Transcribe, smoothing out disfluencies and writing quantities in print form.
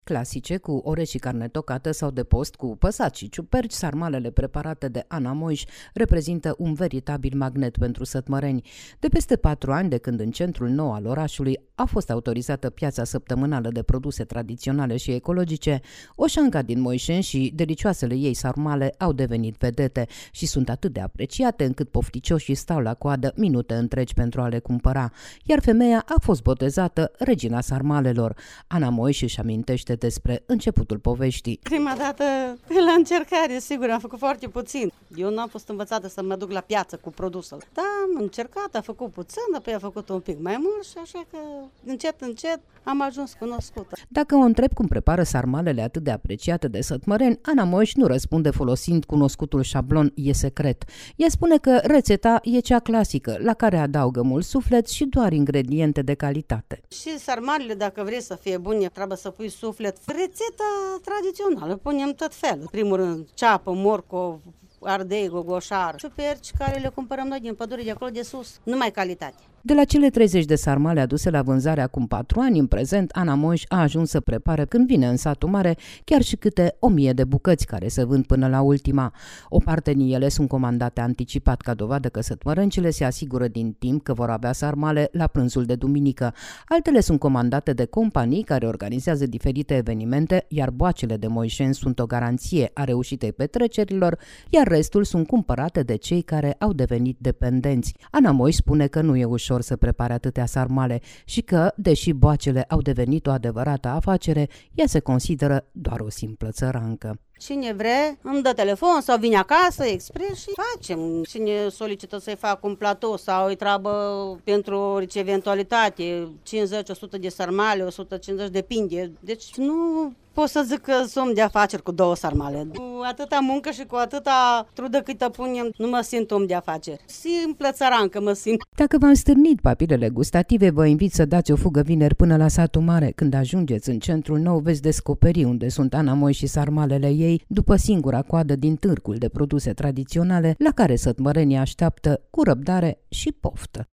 Clasice, cu orez și carne tocată sau de post cu păsaci și ciuperci, sarmalele preparate de Ana Moiș reprezintă un veritabil magnet pentru sătmăreni. De peste 4 ani, de când în centrul nou al orașului a fost autorizată piața săptămânală de produse tradiționale și ecologice, Oșanca din Moișeni și delicioasele ei sarmale au devenit vedete și sunt atât de apreciate încât pofticioșii stau la coadă minute întregi pentru a le cumpăra, iar femeia a fost botezată Regina Sarmalelor. Ana Moiș își amintește despre începutul poveștii. Prima dată la încercare, sigur, am făcut foarte puțin. Eu nu am fost învățată să mă duc la piață cu produsul. Da, am încercat, am făcut puțin, apoi am făcut un pic mai mult și așa că încet, încet am ajuns cunoscută. Dacă o întreb cum prepară sarmalele atât de apreciate de sătmăreni, Ana Moiș nu răspunde folosind cunoscutul șablon "e secret". Ea spune că rețeta e cea clasică, la care adaugă mult suflet și doar ingrediente de calitate. Și sarmalele, dacă vrei să fie bune, trebuie să pui suflet. Rețeta tradițională, punem tot felul. În primul rând, ceapă, morcov, ardei, gogoșar, ciuperci care le cumpărăm noi din pădure de acolo de sus, numai calitate. De la cele 30 de sarmale aduse la vânzare acum 4 ani, în prezent, Ana Moiș a ajuns să prepare, când vine în satul mare, chiar și câte 1000 de bucăți care se vând până la ultima. O parte din ele sunt comandate anticipat, ca dovadă că sătmărâncile se asigură din timp că vor avea sarmale la prânzul de duminică. Altele sunt comandate de companii care organizează diferite evenimente, iar boacele de moișeni sunt o garanție a reușitei petrecerilor, iar restul sunt cumpărate de cei care au devenit dependenți. Ana Moiș spune că nu e ușor să prepare atâtea sarmale și că, deși boacele au devenit o adevărată afacere, ea se consideră doar o simplă țărancă. Cine vrea, îmi dă telefon sau vine acasă, expres și facem. Cine solicită să-i fac un platou sau îi treabă pentru orice eventualitate, 50-100 de sarmale, 150 depinde. Deci nu pot să zic că sunt de afaceri cu 2 sarmale. Cu atâta muncă și cu atâta trudă câtă punem, nu mă simt om de afaceri. Simplă țărancă mă simt. Dacă v-am stârnit papilele gustative, vă invit să dați o fugă vineri până la satul mare. Când ajungeți în centrul nou, veți descoperi unde sunt Ana Moiș și sarmalele ei, după singura coadă din târgul de produse tradiționale la care sătmărenii așteaptă cu răbdare și poftă.